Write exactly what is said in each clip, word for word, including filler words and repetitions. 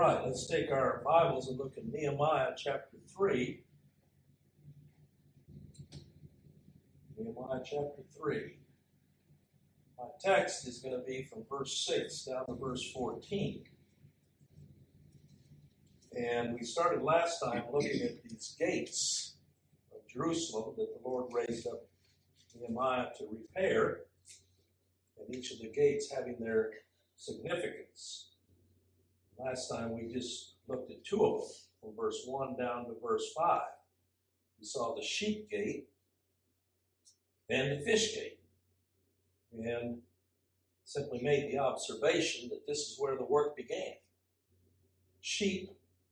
right, let's take our Bibles and look at Nehemiah chapter three. Nehemiah chapter three. My text is going to be from verse six down to verse fourteen. And we started last time looking at these gates of Jerusalem that the Lord raised up Nehemiah to repair, and each of the gates having their significance. Last time we just looked at two of them, from verse one down to verse five. We saw the sheep gate and the fish gate, and simply made the observation that this is where the work began. Sheep,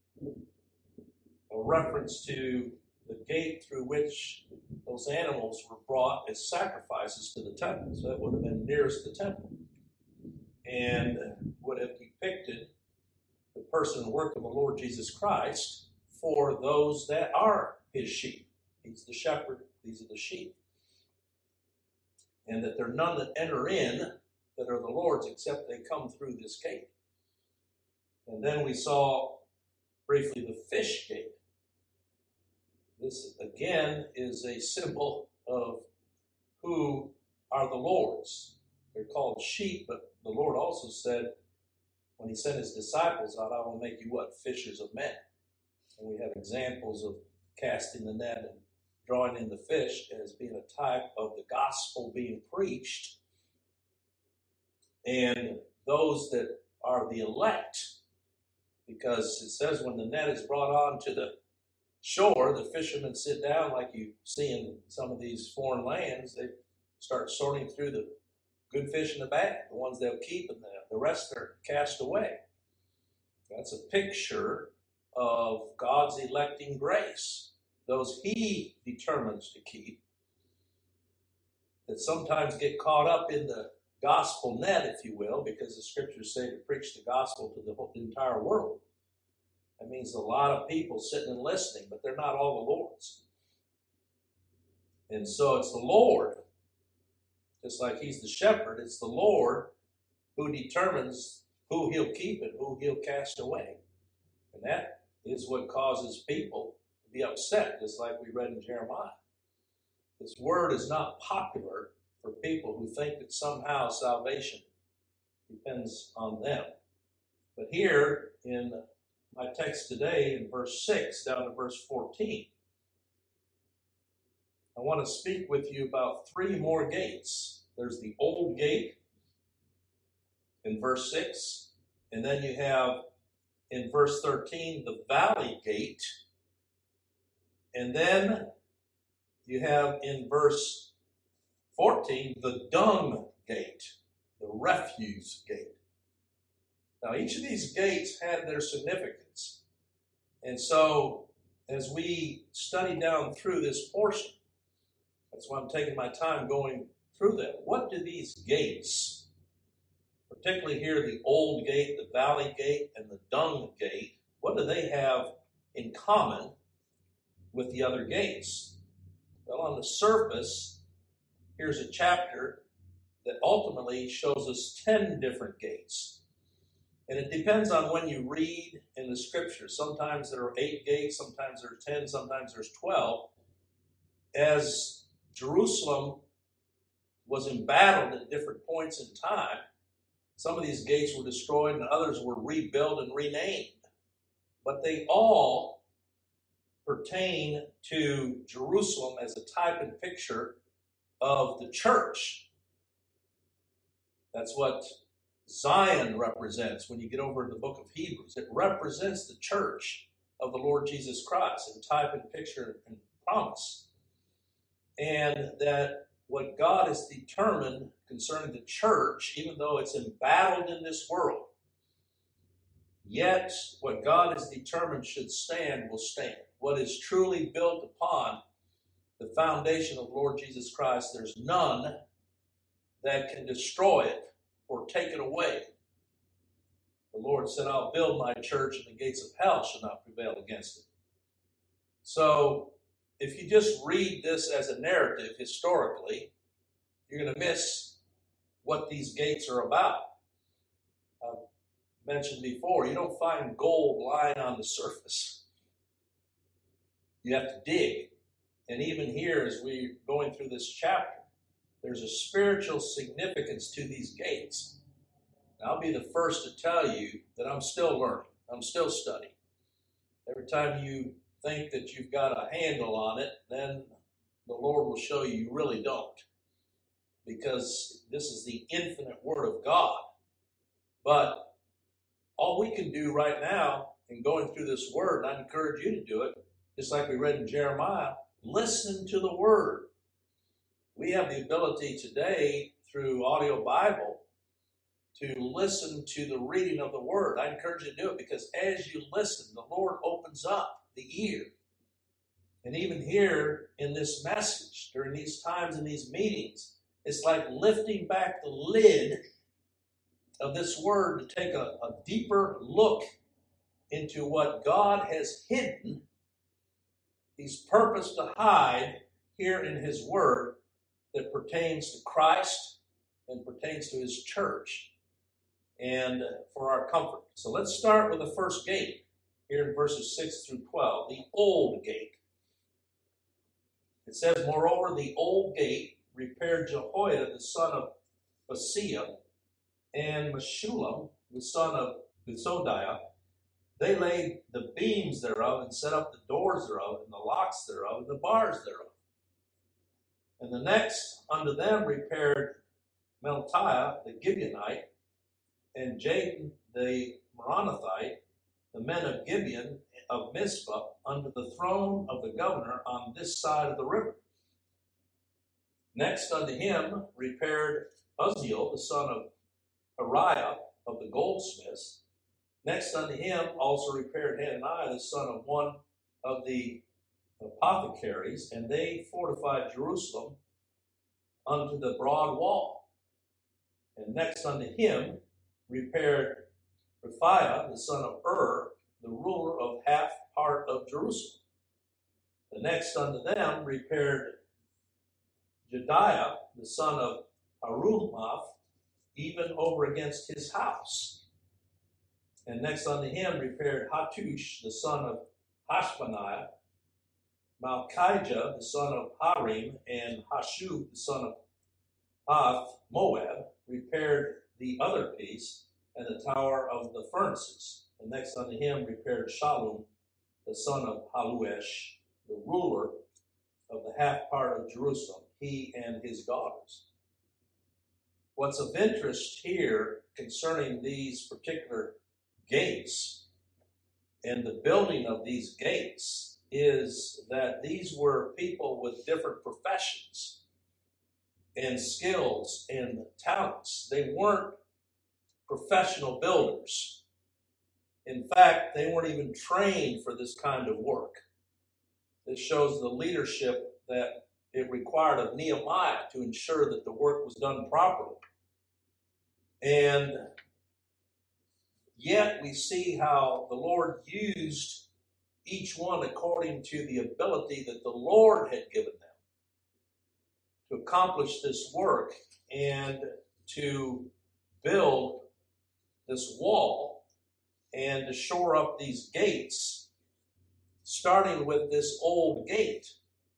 a reference to the gate through which those animals were brought as sacrifices to the temple. So that would have been nearest the temple, and would have depicted the person and work of the Lord Jesus Christ for those that are his sheep. He's the shepherd, these are the sheep. And that there are none that enter in that are the Lord's except they come through this gate. And then we saw briefly the fish gate. This, again, is a symbol of who are the Lord's. They're called sheep, but the Lord also said, when he sent his disciples out, I will make you what? Fishers of men. And we have examples of casting the net and drawing in the fish as being a type of the gospel being preached. And those that are the elect, because it says when the net is brought on to the shore, the fishermen sit down like you see in some of these foreign lands. They start sorting through the good fish and the bad, the ones they'll keep, and the, the rest are cast away. That's a picture of God's electing grace. Those he determines to keep, that sometimes get caught up in the gospel net, if you will, because the scriptures say to preach the gospel to the whole entire world. That means a lot of people sitting and listening, but they're not all the Lord's. And so it's the Lord, just like he's the shepherd, it's the Lord who determines who he'll keep and who he'll cast away. And that is what causes people to be upset, just like we read in Jeremiah. This word is not popular for people who think that somehow salvation depends on them. But here in my text today, in verse six down to verse fourteen, I want to speak with you about three more gates. There's the old gate in verse six, and then you have in verse thirteen the valley gate, and then you have in verse fourteen the dung gate, the refuse gate. Now each of these gates had their significance, and so as we study down through this portion, that's why I'm taking my time going through them. What do these gates, particularly here the old gate, the valley gate, and the dung gate, what do they have in common with the other gates? Well, on the surface, here's a chapter that ultimately shows us ten different gates. And it depends on when you read in the scripture. Sometimes there are eight gates, sometimes there are ten, sometimes there's twelve. As Jerusalem was embattled at different points in time, some of these gates were destroyed and others were rebuilt and renamed. But they all pertain to Jerusalem as a type and picture of the church. That's what Zion represents when you get over to the book of Hebrews. It represents the church of the Lord Jesus Christ in type and picture and promise. And that what God has determined concerning the church, even though it's embattled in this world, yet what God has determined should stand will stand. What is truly built upon the foundation of the Lord Jesus Christ, there's none that can destroy it or take it away. The Lord said, I'll build my church and the gates of hell shall not prevail against it. So if you just read this as a narrative historically, you're going to miss what these gates are about. Uh, mentioned before, you don't find gold lying on the surface. You have to dig. And even here, as we're going through this chapter, there's a spiritual significance to these gates. And I'll be the first to tell you that I'm still learning. I'm still studying. Every time you think that you've got a handle on it, then the Lord will show you you really don't. Because this is the infinite Word of God. But all we can do right now in going through this Word, and I encourage you to do it, just like we read in Jeremiah, listen to the Word. We have the ability today through Audio Bible to listen to the reading of the Word. I encourage you to do it because as you listen, the Lord opens up the ear. And even here in this message, during these times in these meetings, it's like lifting back the lid of this Word to take a, a deeper look into what God has hidden. He's purposed to hide here in His Word that pertains to Christ and pertains to His church and for our comfort. So let's start with the first gate here in verses six through twelve, the old gate. It says, moreover, the old gate repaired Jehoiada the son of Paseah and Meshullam the son of Besodiah. They laid the beams thereof and set up the doors thereof and the locks thereof and the bars thereof. And the next unto them repaired Meltiah the Gibeonite and Jadon the Meronothite, the men of Gibeon of Mizpah, under the throne of the governor on this side of the river. Next unto him repaired Uzziel the son of Ariah of the goldsmiths. Next unto him also repaired Hananiah the son of one of the apothecaries, and they fortified Jerusalem unto the broad wall. And next unto him repaired Rephaiah the son of Ur, the ruler of half part of Jerusalem. The next unto them repaired Jediah the son of Harumaph, even over against his house. And next unto him repaired Hattush the son of Hashbaniah, Malchijah the son of Harim, and Hashub the son of Hath Moab repaired the other piece and the tower of the furnaces. And next unto him repaired Shallum the son of Haluesh, the ruler of the half part of Jerusalem, he and his daughters. What's of interest here concerning these particular gates and the building of these gates is that these were people with different professions and skills and talents. They weren't professional builders. In fact, they weren't even trained for this kind of work. This shows the leadership that it required of Nehemiah to ensure that the work was done properly. And yet we see how the Lord used each one according to the ability that the Lord had given them to accomplish this work and to build this wall and to shore up these gates, starting with this old gate.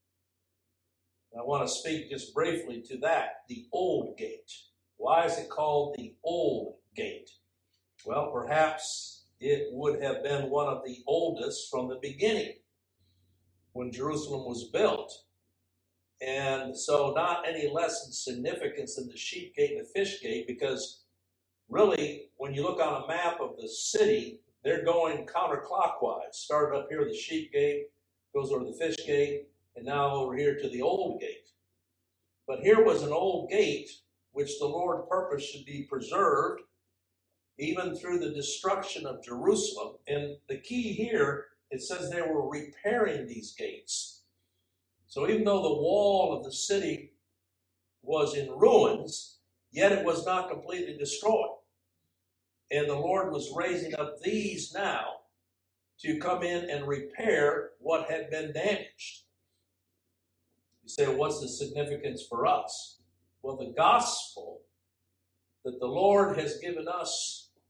I want to speak just briefly to that, the old gate. Why is it called the old gate? Well, perhaps it would have been one of the oldest from the beginning when Jerusalem was built. And so not any less in significance than the sheep gate and the fish gate, because really, when you look on a map of the city, they're going counterclockwise. Started up here with the sheep gate, goes over the fish gate, and now over here to the old gate. But here was an old gate which the Lord purposed should be preserved even through the destruction of Jerusalem. And the key here, it says they were repairing these gates. So even though the wall of the city was in ruins, yet it was not completely destroyed. And the Lord was raising up these now to come in and repair what had been damaged. You say, well, what's the significance for us? Well, the gospel that the Lord has given us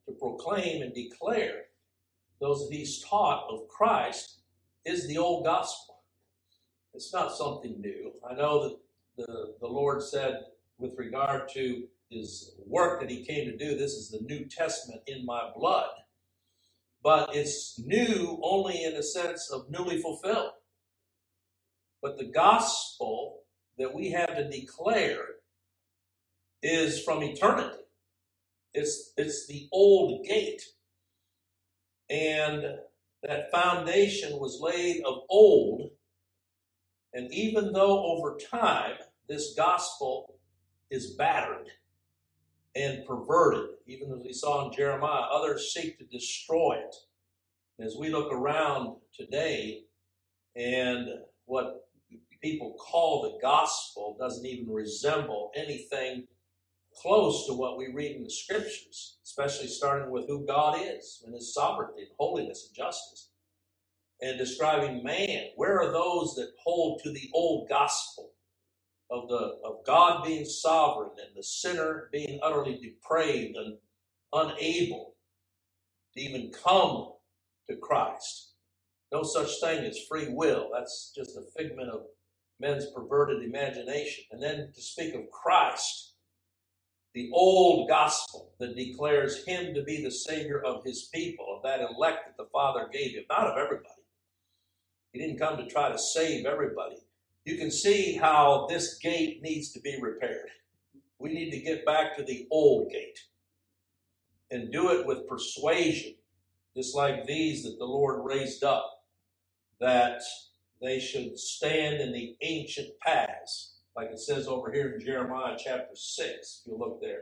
to proclaim and declare those that he's taught of Christ is the old gospel. It's not something new. I know that the, the Lord said with regard to his work that he came to do, this is the New Testament in my blood. But it's new only in the sense of newly fulfilled. But the gospel that we have to declare is from eternity. It's, it's the old gate. And that foundation was laid of old. And even though over time this gospel is battered and perverted, even as we saw in Jeremiah, others seek to destroy it. As we look around today, and what people call the gospel doesn't even resemble anything close to what we read in the scriptures, especially starting with who God is and his sovereignty and holiness and justice, and describing man. Where are those that hold to the old gospel of the of God being sovereign and the sinner being utterly depraved and unable to even come to Christ? No such thing as free will. That's just a figment of men's perverted imagination. And then to speak of Christ, the old gospel that declares him to be the Savior of his people, of that elect that the Father gave him, not of everybody. He didn't come to try to save everybody. You can see how this gate needs to be repaired. We need to get back to the old gate and do it with persuasion, just like these that the Lord raised up, that they should stand in the ancient paths, like it says over here in Jeremiah chapter six, if you look there.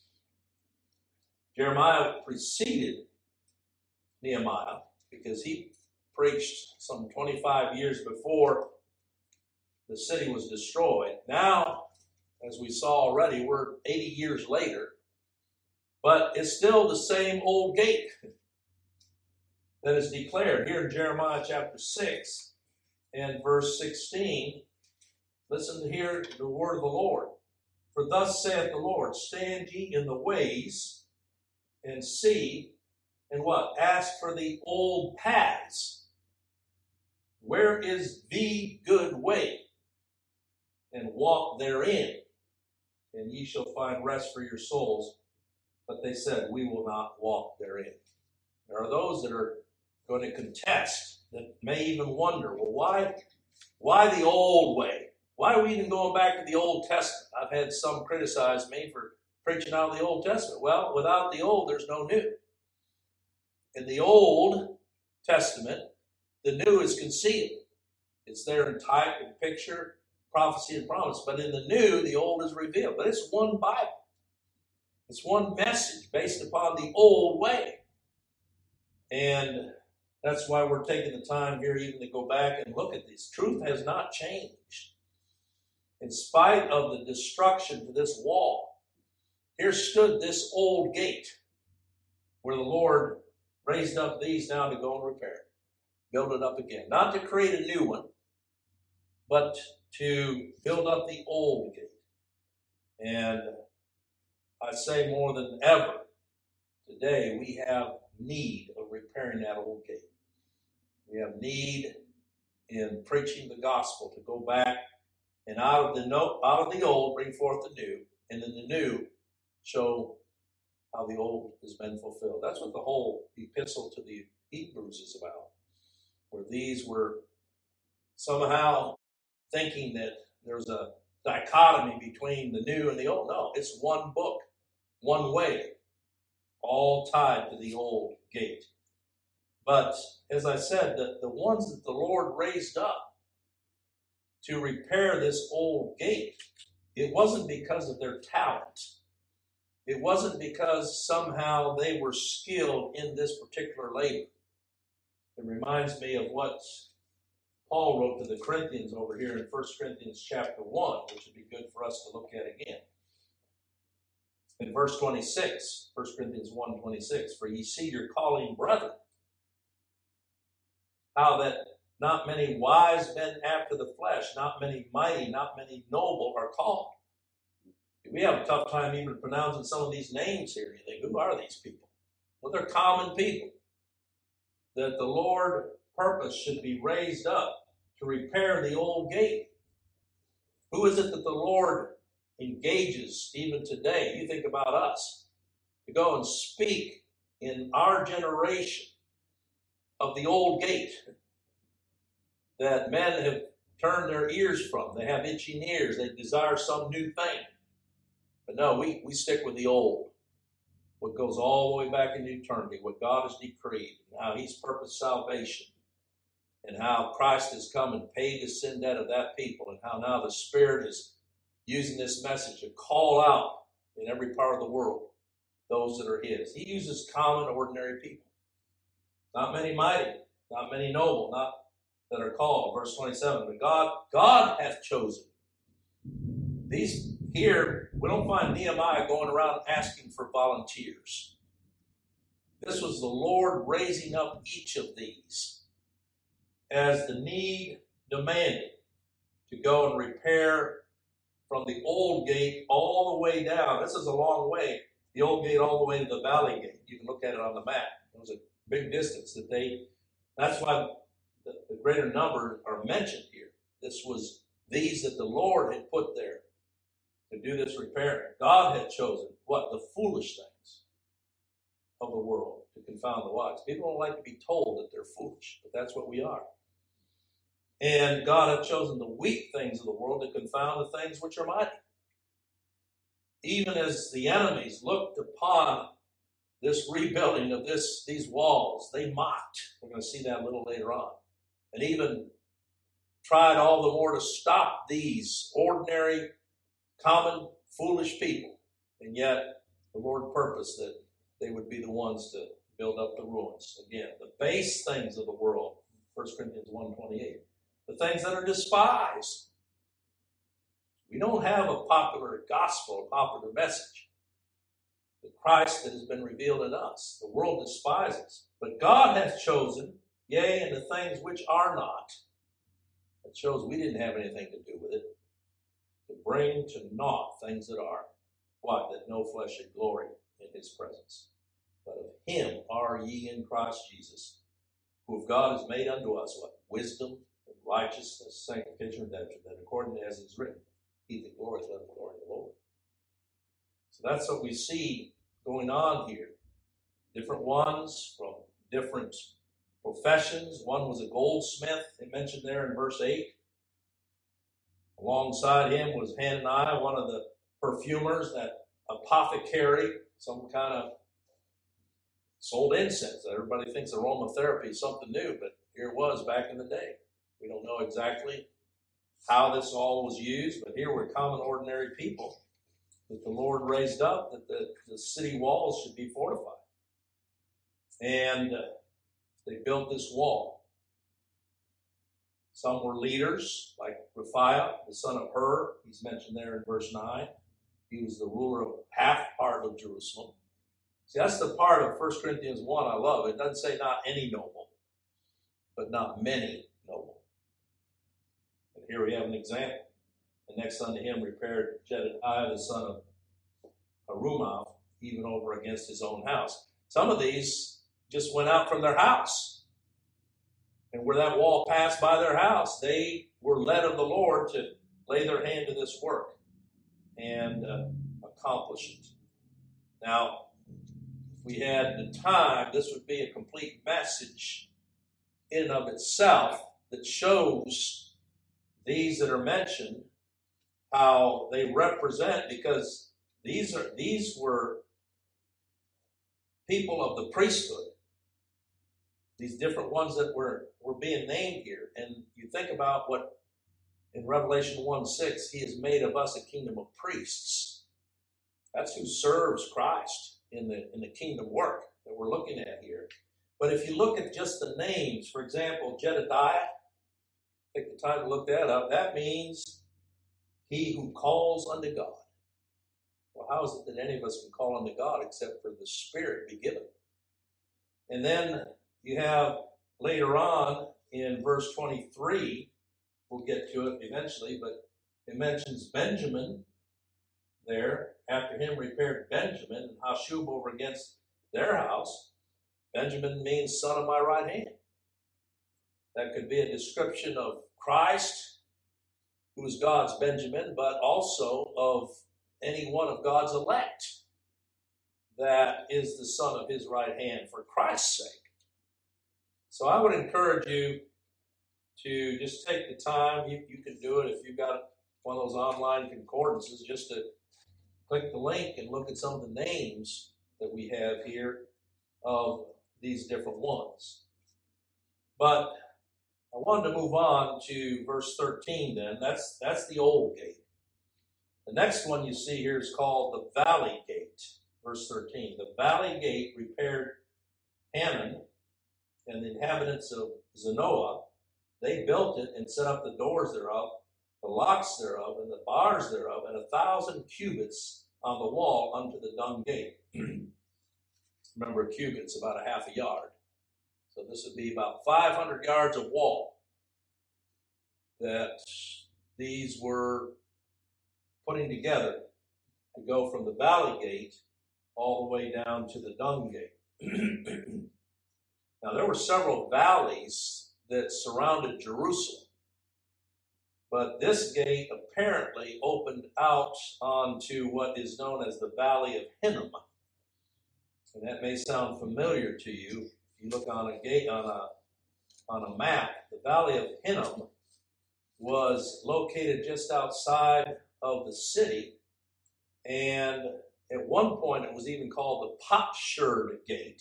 Jeremiah preceded Nehemiah because he preached some twenty-five years before the city was destroyed. Now, as we saw already, we're eighty years later, but it's still the same old gate that is declared here in Jeremiah chapter six and verse sixteen. Listen to hear the word of the Lord. For thus saith the Lord, stand ye in the ways and see, and what? Ask for the old paths. Where is the good way? And walk therein, and ye shall find rest for your souls. But they said, we will not walk therein. There are those that are going to contest, that may even wonder, well, why, why the old way? Why are we even going back to the Old Testament? I've had some criticize me for preaching out of the Old Testament. Well, without the old, there's no new. In the Old Testament, the new is concealed. It's there in type and picture, prophecy and promise. But in the new, the old is revealed. But it's one Bible. It's one message based upon the old way. And that's why we're taking the time here even to go back and look at this. Truth has not changed. In spite of the destruction to this wall, here stood this old gate where the Lord raised up these now to go and repair it, build it up again. Not to create a new one, but to build up the old gate. And I say more than ever, today we have need of repairing that old gate. We have need in preaching the gospel to go back and out of the no, out of the old bring forth the new, and in the new show how the old has been fulfilled. That's what the whole epistle to the Hebrews is about, where these were somehow thinking that there's a dichotomy between the new and the old. No, it's one book, one way, all tied to the old gate. But as I said, the, the ones that the Lord raised up to repair this old gate, it wasn't because of their talent. It wasn't because somehow they were skilled in this particular labor. It reminds me of what Paul wrote to the Corinthians over here in First Corinthians chapter one, which would be good for us to look at again. In verse twenty-six, First Corinthians one twenty-six, for ye see your calling, brethren, how that not many wise men after the flesh, not many mighty, not many noble are called. We have a tough time even pronouncing some of these names here. You think, who are these people? Well, they're common people that the Lord purpose should be raised up to repair the old gate. Who is it that the Lord engages even today? You think about us, to go and speak in our generation of the old gate that men have turned their ears from. They have itching ears. They desire some new thing. But no, we, we stick with the old. What goes all the way back into eternity, what God has decreed, and how He's purposed salvation, and how Christ has come and paid the sin debt of that people, and how now the Spirit is using this message to call out in every part of the world those that are His. He uses common, ordinary people. Not many mighty, not many noble, not that are called. Verse twenty-seven, but God, God hath chosen. These here, we don't find Nehemiah going around asking for volunteers. This was the Lord raising up each of these as the need demanded to go and repair from the old gate all the way down. This is a long way. The old gate all the way to the valley gate. You can look at it on the map. It was a big distance that they, that's why the, the greater number are mentioned here. This was these that the Lord had put there to do this repairing. God had chosen what? The foolish things of the world to confound the wise. People don't like to be told that they're foolish, but that's what we are. And God had chosen the weak things of the world to confound the things which are mighty. Even as the enemies looked upon this rebuilding of this these walls, they mocked. We're going to see that a little later on. And even tried all the more to stop these ordinary, common, foolish people. And yet the Lord purposed that they would be the ones to build up the ruins. Again, the base things of the world, First Corinthians one twenty-eight. The things that are despised. We don't have a popular gospel, a popular message. The Christ that has been revealed in us. The world despises. But God hath chosen, yea, and the things which are not. It shows we didn't have anything to do with it. To bring to naught things that are. What? That no flesh should glory in His presence. But of Him are ye in Christ Jesus, who of God is made unto us what? Wisdom, and righteousness, sanctification, redemption, that according as it is written, He that glorieth, let him glory in the Lord. So that's what we see going on here. Different ones from different professions. One was a goldsmith, they mentioned there in verse eight. Alongside him was Hananiah, one of the perfumers, that apothecary, some kind of sold incense. Everybody thinks aromatherapy is something new, but here it was back in the day. We don't know exactly how this all was used, but here were common, ordinary people that the Lord raised up, that the, the city walls should be fortified. And uh, they built this wall. Some were leaders, like Raphiah, the son of Hur. He's mentioned there in verse nine. He was the ruler of half part of Jerusalem. See, that's the part of First Corinthians one I love. It doesn't say not any noble, but not many noble. And here we have an example. And next unto him repaired Jedediah, the son of Harumaph, even over against his own house. Some of these just went out from their house. And where that wall passed by their house, they were led of the Lord to lay their hand to this work and uh, accomplish it. Now, if we had the time, this would be a complete message in and of itself that shows these that are mentioned, how they represent, because these are these were people of the priesthood. These different ones that were, were being named here. And you think about what in Revelation one six, He has made of us a kingdom of priests. That's who serves Christ in the, in the kingdom work that we're looking at here. But if you look at just the names, for example, Jedediah, take the time to look that up. That means he who calls unto God. Well, how is it that any of us can call unto God except for the Spirit be given? And then you have later on in verse twenty-three, we'll get to it eventually, but it mentions Benjamin there. After him repaired Benjamin and Hashub over against their house. Benjamin means son of my right hand. That could be a description of Christ, who is God's Benjamin, but also of any one of God's elect that is the son of his right hand for Christ's sake. So I would encourage you to just take the time. You, you can do it if you've got one of those online concordances, just to click the link and look at some of the names that we have here of these different ones. But I wanted to move on to verse thirteen then. That's, that's the old gate. The next one you see here is called the Valley Gate. Verse thirteen. The Valley Gate repaired Hanun and the inhabitants of Zanoah. They built it and set up the doors thereof, the locks thereof, and the bars thereof, and a thousand cubits on the wall unto the dung gate. Remember, a cubit's about a half a yard. So this would be about five hundred yards of wall that these were putting together to go from the Valley Gate all the way down to the dung gate. Now, there were several valleys that surrounded Jerusalem, but this gate apparently opened out onto what is known as the Valley of Hinnom. And that may sound familiar to you. If you look on a gate on a on a map, the Valley of Hinnom was located just outside of the city, and at one point it was even called the Potsherd Gate.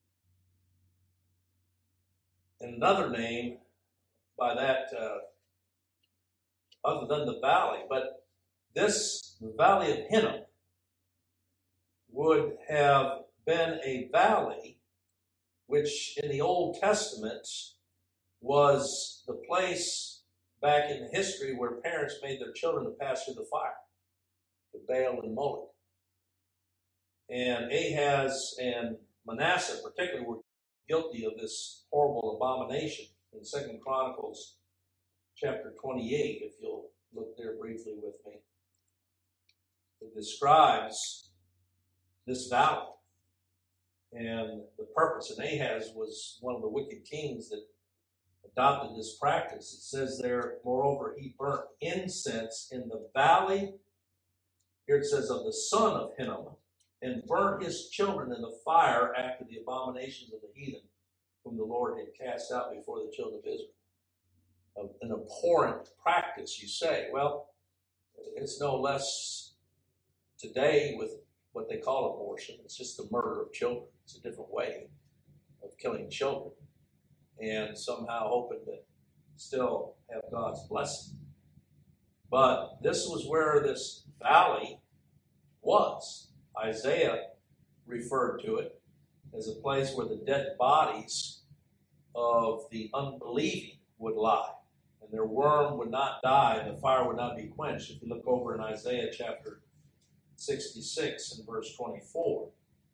And another name by that, uh, other than the valley, but this the Valley of Hinnom would have been a valley which in the Old Testament was the place back in history where parents made their children to pass through the fire, to Baal and Moloch. And Ahaz and Manasseh particularly were guilty of this horrible abomination in Second Chronicles chapter twenty-eight, if you'll look there briefly with me. It describes this valley and the purpose. And Ahaz was one of the wicked kings that adopted this practice. It says there, moreover, he burnt incense in the valley, here it says, of the son of Hinnom, and burnt his children in the fire after the abominations of the heathen, whom the Lord had cast out before the children of Israel. An abhorrent practice, you say. Well, it's no less today with what they call abortion. It's just the murder of children. It's a different way of killing children, and somehow hoping to still have God's blessing. But this was where this valley was. Isaiah referred to it as a place where the dead bodies of the unbelieving would lie, and their worm would not die, and the fire would not be quenched. If you look over in Isaiah chapter sixty-six and verse twenty-four,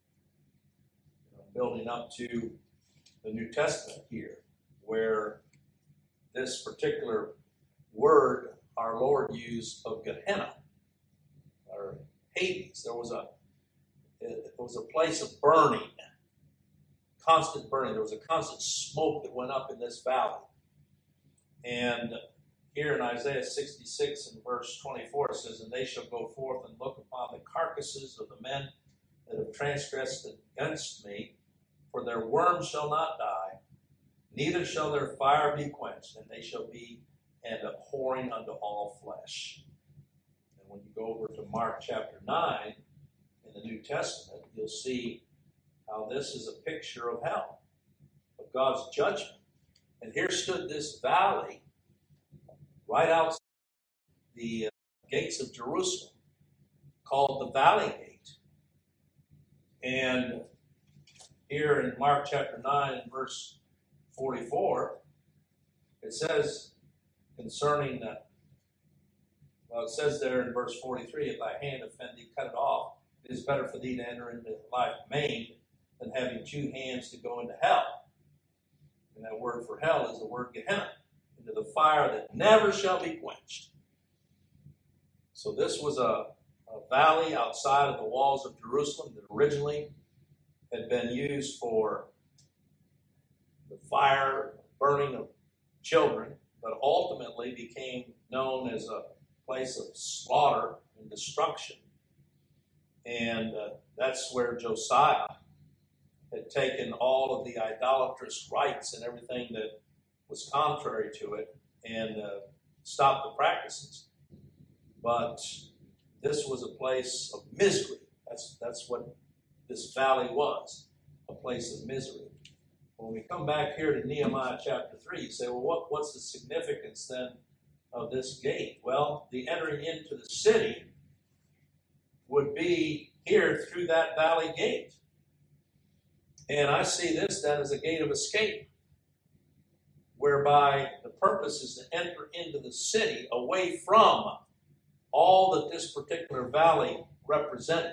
you know, building up to the New Testament here, where this particular word our Lord used of Gehenna, or Hades. There was a it was a place of burning, constant burning. There was a constant smoke that went up in this valley. And here in Isaiah sixty-six and verse twenty-four, it says, and they shall go forth and look upon the carcasses of the men that have transgressed against me, for their worm shall not die, neither shall their fire be quenched, and they shall be an abhorring unto all flesh. And when you go over to Mark chapter nine in the New Testament, you'll see how this is a picture of hell, of God's judgment. And here stood this valley right outside the uh, gates of Jerusalem, called the Valley Gate. And here in Mark chapter nine and verse forty-four, it says concerning, uh, well, it says there in verse forty-three, if thy hand offend thee, cut it off. It is better for thee to enter into life maimed than having two hands to go into hell. And that word for hell is the word Gehenna, into the fire that never shall be quenched. So this was a, a valley outside of the walls of Jerusalem that originally had been used for the fire, burning of children, but ultimately became known as a place of slaughter and destruction. And uh, that's where Josiah had taken all of the idolatrous rites and everything that was contrary to it and uh, stopped the practices. But this was a place of misery. That's, that's what this valley was, a place of misery. When we come back here to Nehemiah chapter three, you say, well, what, what's the significance then of this gate? Well, the entering into the city would be here through that valley gate. And I see this then as a gate of escape, whereby the purpose is to enter into the city away from all that this particular valley represented.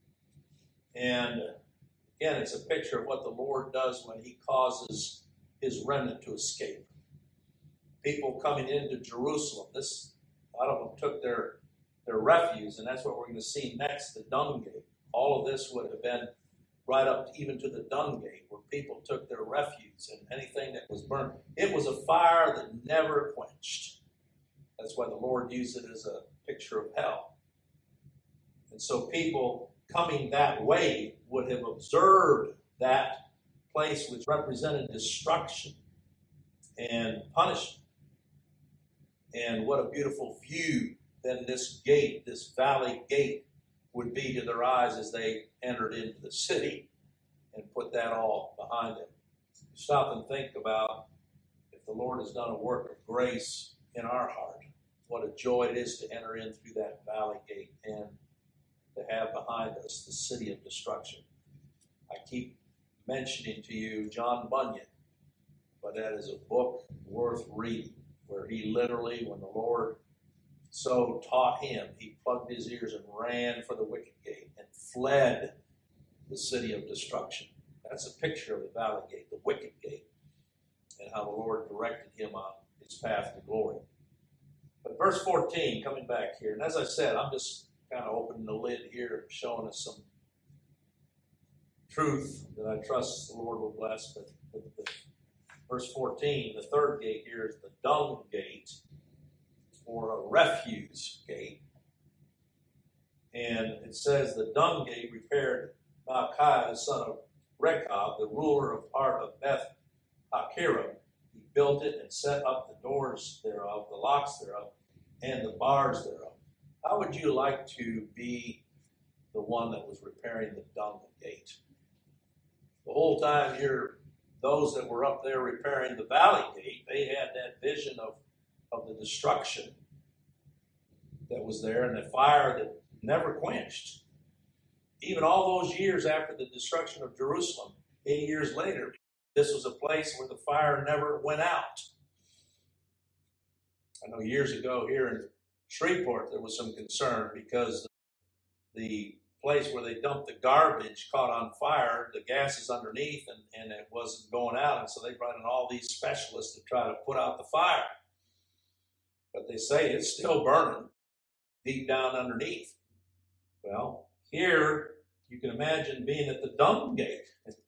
And again, it's a picture of what the Lord does when he causes his remnant to escape. People coming into Jerusalem, this, a lot of them took their, their refuse, and that's what we're going to see next, the dung gate. All of this would have been right up to, even to the dung gate, where people took their refuse and anything that was burned. It was a fire that never quenched. That's why the Lord used it as a picture of hell. And so people coming that way would have observed that place which represented destruction and punishment. And what a beautiful view then this gate, this valley gate, would be to their eyes as they entered into the city and put that all behind them. Stop and think about if the Lord has done a work of grace in our heart, what a joy it is to enter in through that valley gate and to have behind us the city of destruction. I keep mentioning to you John Bunyan, but that is a book worth reading, where he literally, when the Lord so taught him, he plugged his ears and ran for the wicket gate and fled the city of destruction. That's a picture of the valley gate, the wicket gate, and how the Lord directed him on his path to glory. But verse fourteen, coming back here, and as I said, I'm just kind of opening the lid here, showing us some truth that I trust the Lord will bless. But, but, but verse fourteen, the third gate here is the dung gate, or a refuse gate. And it says the dung gate repaired Malchiah, the son of Rechab, the ruler of part of Beth Hakerem. He built it and set up the doors thereof, the locks thereof, and the bars thereof. How would you like to be the one that was repairing the dung gate? The whole time here, those that were up there repairing the valley gate, they had that vision of, of the destruction that was there and the fire that never quenched. Even all those years after the destruction of Jerusalem, eighty years later, this was a place where the fire never went out. I know years ago here in Shreveport, there was some concern because the place where they dumped the garbage caught on fire, the gas is underneath and, and it wasn't going out. And so they brought in all these specialists to try to put out the fire. But they say it's still burning deep down underneath. Well, here you can imagine being at the dung gate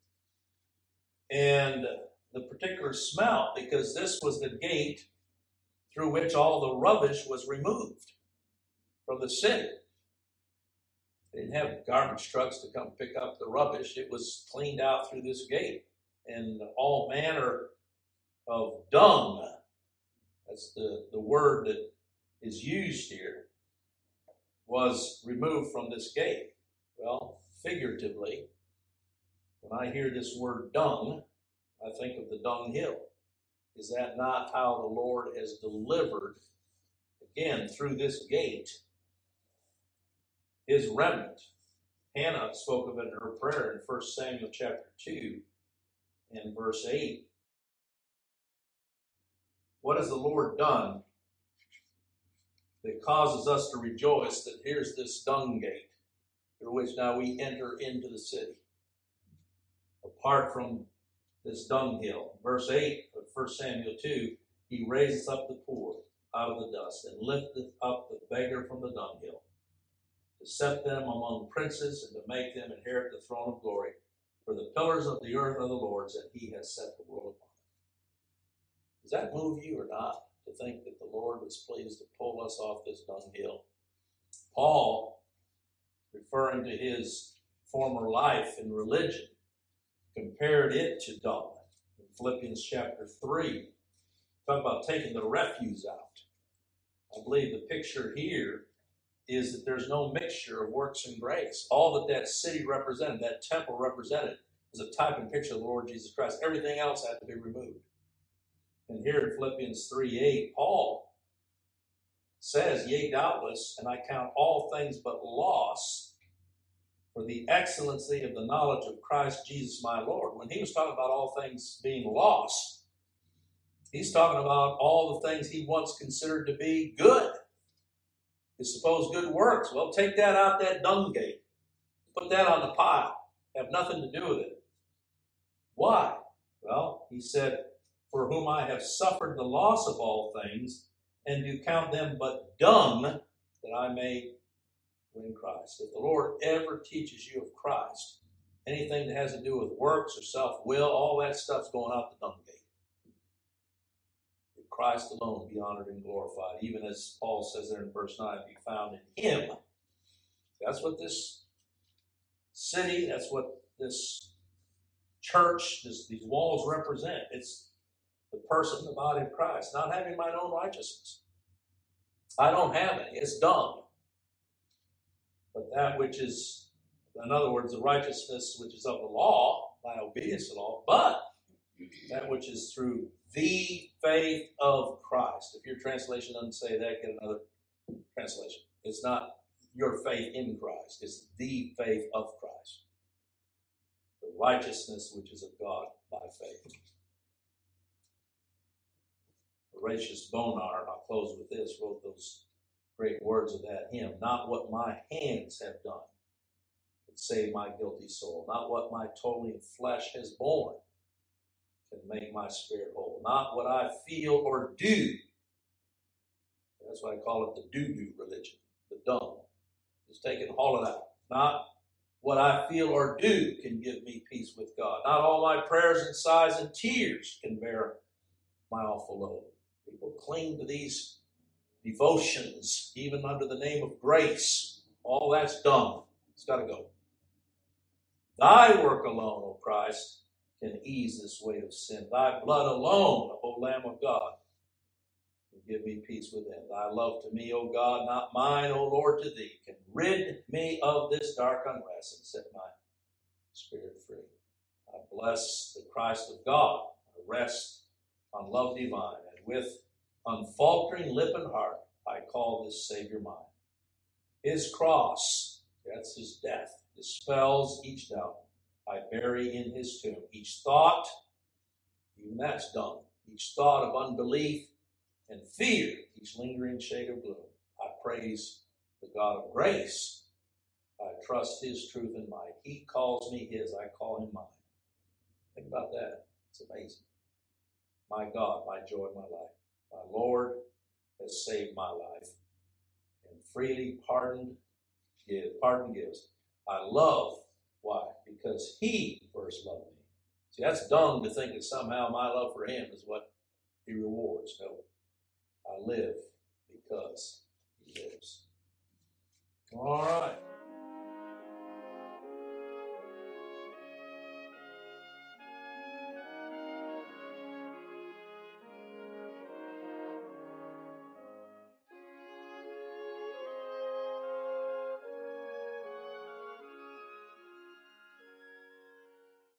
and the particular smell, because this was the gate through which all the rubbish was removed from the city. They didn't have garbage trucks to come pick up the rubbish. It was cleaned out through this gate. And all manner of dung, that's the, the word that is used here, was removed from this gate. Well, figuratively, when I hear this word dung, I think of the dunghill. Is that not how the Lord has delivered, again, through this gate, his remnant? Hannah spoke of it in her prayer in First Samuel chapter two and verse eight. What has the Lord done that causes us to rejoice that here's this dung gate through which now we enter into the city, apart from this dunghill? Verse eight of First Samuel two, he raises up the poor out of the dust and lifteth up the beggar from the dunghill, to set them among princes and to make them inherit the throne of glory. For the pillars of the earth are the Lord's, and he has set the world upon them. Does that move you or not, to think that the Lord was pleased to pull us off this dunghill? Paul, referring to his former life in religion, compared it to dung. In Philippians chapter three, talk about taking the refuse out. I believe the picture here is that there's no mixture of works and grace. All that that city represented, that temple represented, was a type and picture of the Lord Jesus Christ. Everything else had to be removed. And here in Philippians three eight, Paul says, yea, doubtless, and I count all things but loss for the excellency of the knowledge of Christ Jesus my Lord. When he was talking about all things being lost, he's talking about all the things he once considered to be good, his supposed good works. Well, take that out that dung gate. Put that on the pile. Have nothing to do with it. Why? Well, he said, for whom I have suffered the loss of all things, and do count them but dung, that I may win Christ. If the Lord ever teaches you of Christ, anything that has to do with works or self-will, all that stuff's going out the dung gate. That Christ alone be honored and glorified, even as Paul says there in verse nine, be found in him. That's what this city, that's what this church, this, these walls represent. It's the person, the body of Christ, not having mine own righteousness. I don't have any. It's dung. But that which is, in other words, the righteousness which is of the law, by obedience to the law, but that which is through the faith of Christ. If your translation doesn't say that, get another translation. It's not your faith in Christ. It's the faith of Christ. The righteousness which is of God by faith. Horatius Bonar, I'll close with this, wrote those great words of that hymn. Not what my hands have done can save my guilty soul. Not what my toiling flesh has borne can make my spirit whole. Not what I feel or do. That's why I call it the doo-doo religion, the dung. Just take it and haul it out. Not what I feel or do can give me peace with God. Not all my prayers and sighs and tears can bear my awful load. People cling to these devotions, even under the name of grace. All that's dung. It's got to go. Thy work alone, O Christ, can ease this weight of sin. Thy blood alone, O Lamb of God, can give me peace within. Thy love to me, O God, not mine, O Lord, to thee, can rid me of this dark unrest and set my spirit free. I bless the Christ of God. I rest on love divine, and with unfaltering lip and heart, I call this Savior mine. His cross, that's his death, dispels each doubt. I bury in his tomb each thought, even that's dung, each thought of unbelief and fear, each lingering shade of gloom. I praise the God of grace. I trust his truth and might. He calls me his, I call him mine. Think about that. It's amazing. My God, my joy, my life. My Lord has saved my life and freely pardoned, give, pardon gives. I love. Why? Because he first loved me. See, that's dung to think that somehow my love for him is what he rewards. No. I live because he lives. All right.